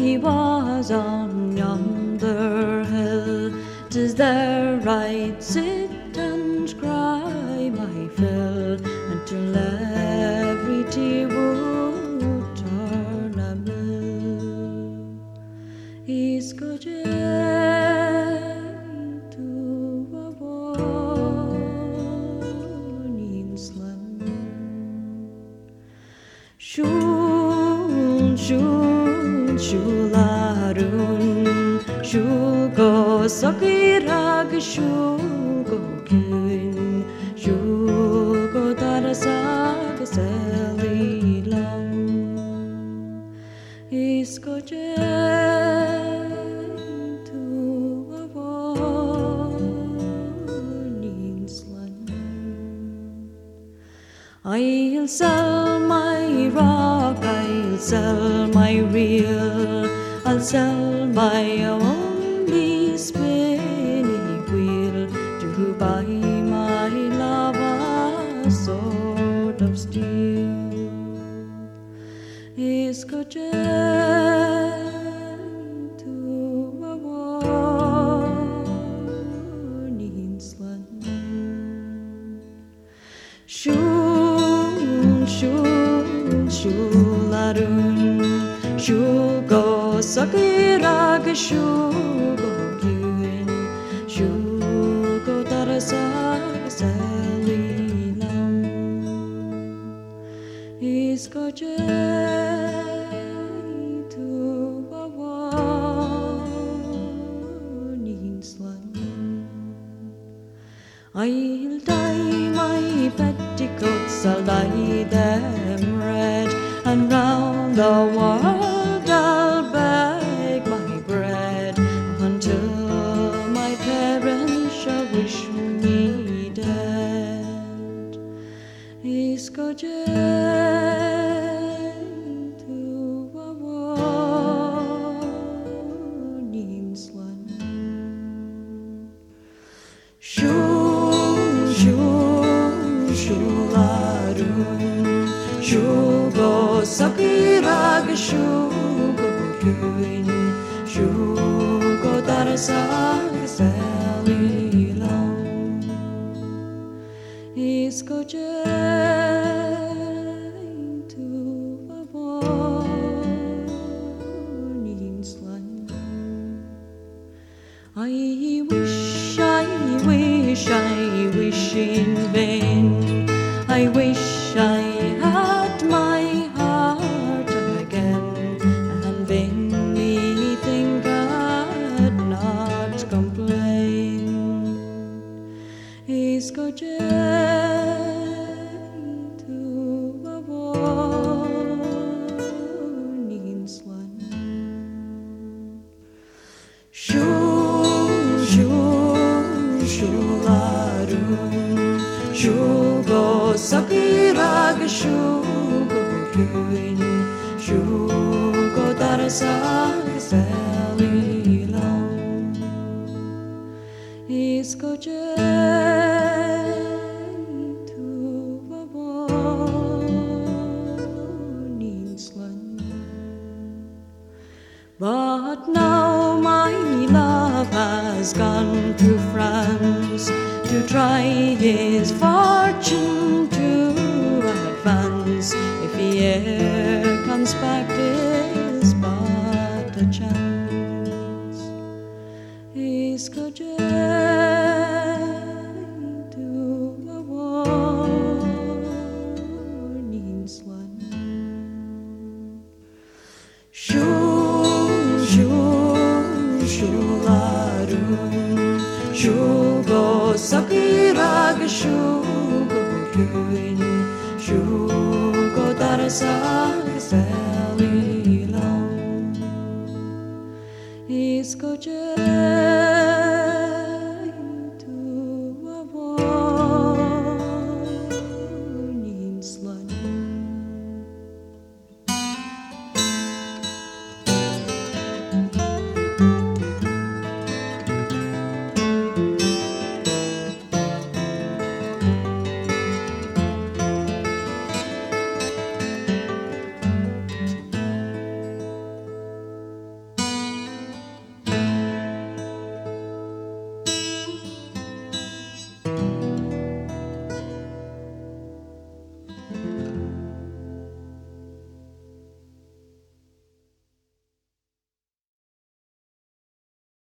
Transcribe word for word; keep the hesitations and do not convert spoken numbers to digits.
he was on yonder hill. 'Tis there I'd sit and cry my fill until every tear would turn a mill. He's got to a warningsland. Shul, shul, shularun, shul go sakirag, shul go kun, shul go darasag selilam. He's got to a warningsland. I'll sell my rock, I'll sell my reel, I'll sell my only spinning wheel to buy my love a sword of steel. He's got to a warningsland. Shul, shul, shularun, shul go sakirag, shul go kun, shul go darasag selilam. He's got to a warningsland. I'll dye my petticoats, I'll dye them red, and round the world I'll beg my bread until my parents shall wish me dead. He's got to a warningsland. Shul, shul, shularun, shul go sakirag, shul go kun, shul go darasag selilam. He's got to a warningsland. I wish, I wish, I wish in vain. I wish I had my heart again, and then me think I'd not complain. He's got to a warningsland. Shul, shul, shularun, shul go sakirag, shul go kun, shul go darasag selilam. He's got to a warningsland. But now my love has gone to France to try his fortune to advance. If he e'er comes back, 'tis but a chance. He's got to a warningsland. Shul, shul, shularun, shul go sakirag, shul go kun, shul go darasag selilam. He's got to